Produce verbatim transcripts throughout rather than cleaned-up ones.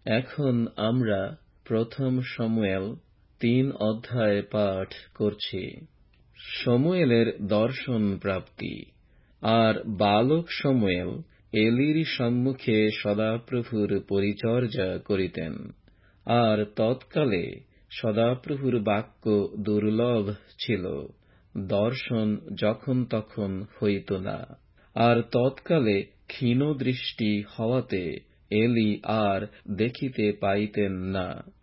এখন আমরা প্রথম শমূয়েল তিন অধ্যায় পাঠ করছি। শমূয়েলের দর্শন প্রাপ্তি। আর বালক শমূয়েল এলির সম্মুখে সদাপ্রভুর পরিচর্যা করিতেন। আর তৎকালে সদাপ্রভুর বাক্য দুর্লভ ছিল, দর্শন যখন তখন হইত না। আর তৎকালে ক্ষীণদৃষ্টি হওয়াতে এলি আর দেখিতে পাইতেন না।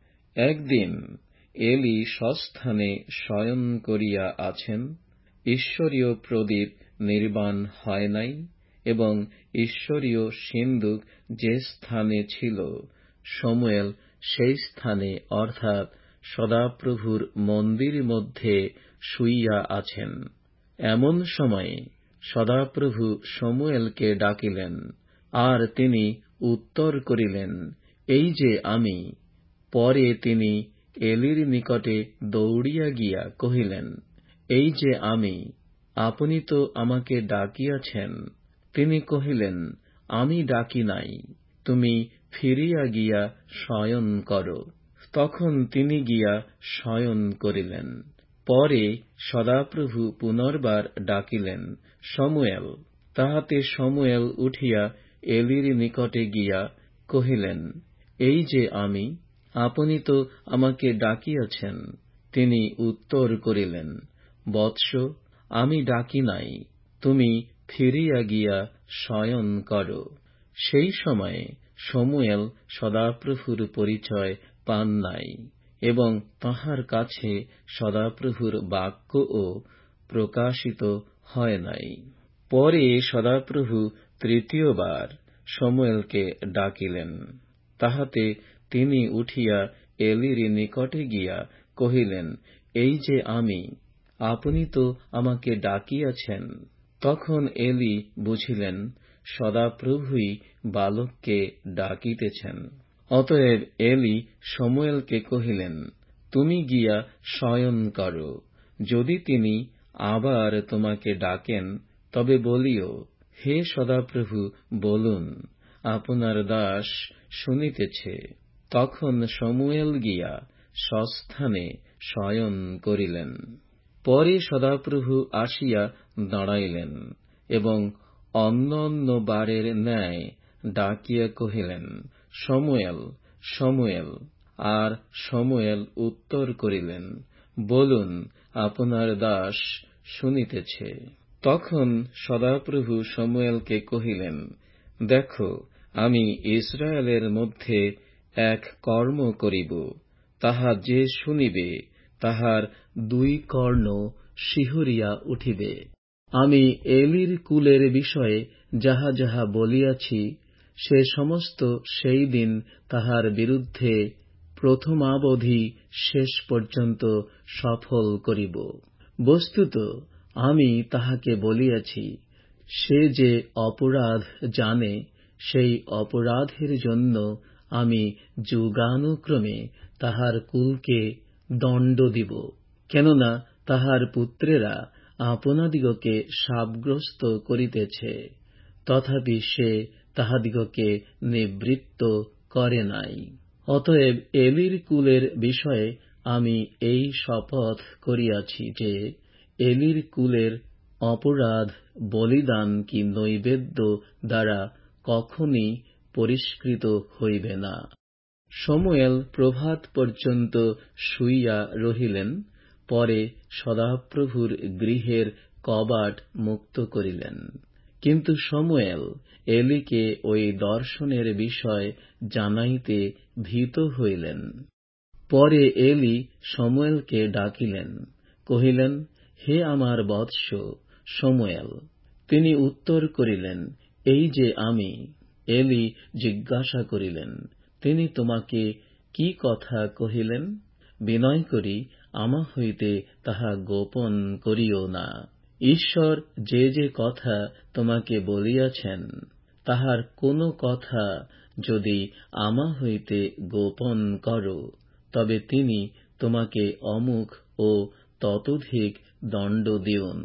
একদিন এলি স্বস্থানে শয়ন করিয়া আছেন, ঈশ্বরীয় প্রদীপ নির্বাণ হয় নাই, এবং ঈশ্বরীয় সিন্দুক যে স্থানে ছিল, শমূয়েল সেই স্থানে অর্থাৎ সদাপ্রভুর মন্দির মধ্যে শুইয়া আছেন। এমন সময়ে সদাপ্রভু শমূয়েলকে ডাকিলেন, আর তিনি উত্তর করিলেন, এই যে আমি। পরে তিনি এলির নিকটে দৌড়িয়া গিয়া কহিলেন, এই যে আমি, আপনি তো আমাকে ডাকিয়াছেন। তিনি কহিলেন, আমি ডাকি নাই, তুমি ফিরিয়া গিয়া শয়ন কর। তখন তিনি গিয়া শয়ন করিলেন। পরে সদাপ্রভু পুনর্বার ডাকিলেন, শমূয়েল। তাহাতে শমূয়েল উঠিয়া এলির নিকটে গিয়া কহিলেন, এই যে আমি, আপনি তো আমাকে ডাকিয়াছেন। তিনি উত্তর করিলেন, বৎস, আমি ডাকি নাই, তুমি ফিরিয়া গিয়া শয়ন কর। সেই সময়ে শমূয়েল সদাপ্রভুর পরিচয় পান নাই, এবং তাঁহার কাছে সদাপ্রভুর বাক্যও প্রকাশিত হয় নাই। পরে সদাপ্রভু তৃতীয়বার শমূয়েলকে ডাকিলেন। তাহাতে তিনি উঠিয়া এলির নিকটে গিয়া কহিলেন, এই যে আমি, আপনি তো আমাকে ডাকিয়াছেন। তখন এলি বুঝিলেন সদাপ্রভুই বালককে ডাকিতেছেন। অতএব এলি শমূয়েলকে কহিলেন, তুমি গিয়া শয়ন কর। যদি তিনি আবার তোমাকে ডাকেন, তবে বলিও, হে সদাপ্রভু, বলুন, আপনার দাস শুনিতেছে। তখন শমূয়েল গিয়া স্বস্থানে শয়ন করিলেন। পরে সদাপ্রভু আসিয়া দাঁড়াইলেন, এবং অন্য অন্য বারের ন্যায় ডাকিয়া কহিলেন, শমূয়েল, শমূয়েল। আর শমূয়েল উত্তর করিলেন, বলুন, আপনার দাস শুনিতেছে। তখন সদাপ্রভু শমূয়েলকে কহিলেন, দেখো, আমি ইসরায়েলের মধ্যে এক কর্ম করিব, তাহা যে শুনিবে, তাহার দুই কর্ণ শিহরিয়া উঠিবে। আমি এলির কুলের বিষয়ে যাহা যাহা বলিয়াছি, সে সমস্ত সেই দিন তাহার বিরুদ্ধে প্রথমাবধি শেষ পর্যন্ত সফল করিব। বস্তুত আমি তাহাকে বলিয়াছি, সে যে অপরাধ জানে, সেই অপরাধের জন্য আমি যুগানুক্রমে তাহার কুলকে দণ্ড দিব। কেননা তাহার পুত্রেরা আপনাদিগকে শাপগ্রস্ত করিতেছে, তথাপি সে তাহাদিগকে নিবৃত্ত করে নাই। অতএব এলির কুলের বিষয়ে আমি এই শপথ করিয়াছি যে, এলির কুলের অপরাধ বলিদান কি নৈবেদ্য দ্বারা কখনই পরিষ্কৃত হইবে না। শমূয়েল প্রভাত পর্যন্ত শুইয়া রহিলেন। পরে সদাপ্রভুর গৃহের কবাট মুক্ত করিলেন। কিন্তু শমূয়েল এলিকে ওই দর্শনের বিষয় জানাইতে ভীত হইলেন। পরে এলি শমূয়েলকে ডাকিলেন, কহিলেন, হে আমার বৎস শমূয়েল। তিনি উত্তর করিলেন, এই যে আমি। এলি জিজ্ঞাসা করিলেন, তিনি তোমাকে কি কথা কহিলেন? বিনয় করি আমা হইতে তাহা গোপন করিও না। ঈশ্বর যে যে কথা তোমাকে বলিয়াছেন, তাহার কোনো কথা যদি আমা হইতে গোপন কর, তবে তিনি তোমাকে অমুক ও ততোধিক দণ্ড দিউন।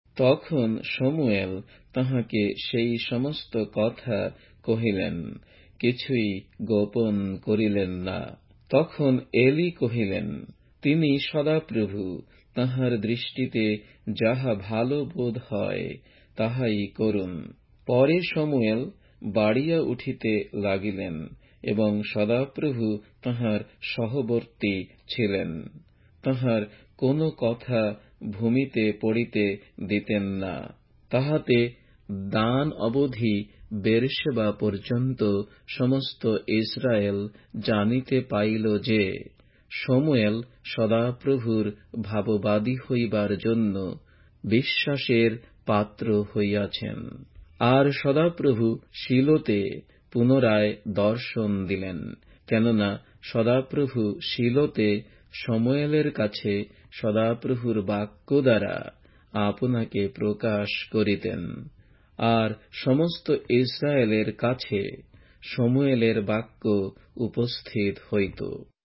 তখন শমূয়েল তাহাকে সেই সমস্ত কথা কহিলেন। কিছুই গোপন করিলেন না। তখন এলি কহিলেন, তিনি সদাপ্রভু, তাঁহার দৃষ্টিতে যাহা ভালো বোধ হয় তাহাই করুন। পরে শমূয়েল বাড়িয়া উঠিতে লাগিলেন, এবং সদাপ্রভু তাঁহার সহবর্তী ছিলেন। তাঁহার কোন কথা ভূমিতে পড়িতে দিতেন না, তাহাতে দান অবধি বেরশেবা পর্যন্ত সমস্ত ইসরায়েল জানিতে পাইল যে শমূয়েল সদাপ্রভুর ভাববাদী হইবার জন্য বিশ্বাসের পাত্র হইয়াছেন। আর সদাপ্রভু শীলোতে পুনরায় দর্শন দিলেন, কেননা সদাপ্রভু শীলোতে শমূয়েলের কাছে সদাপ্রভুর বাক্য দ্বারা আপনাকে প্রকাশ করিতেন, আর সমস্ত ইসরায়েলের কাছে শমূয়েলের বাক্য উপস্থিত হইত।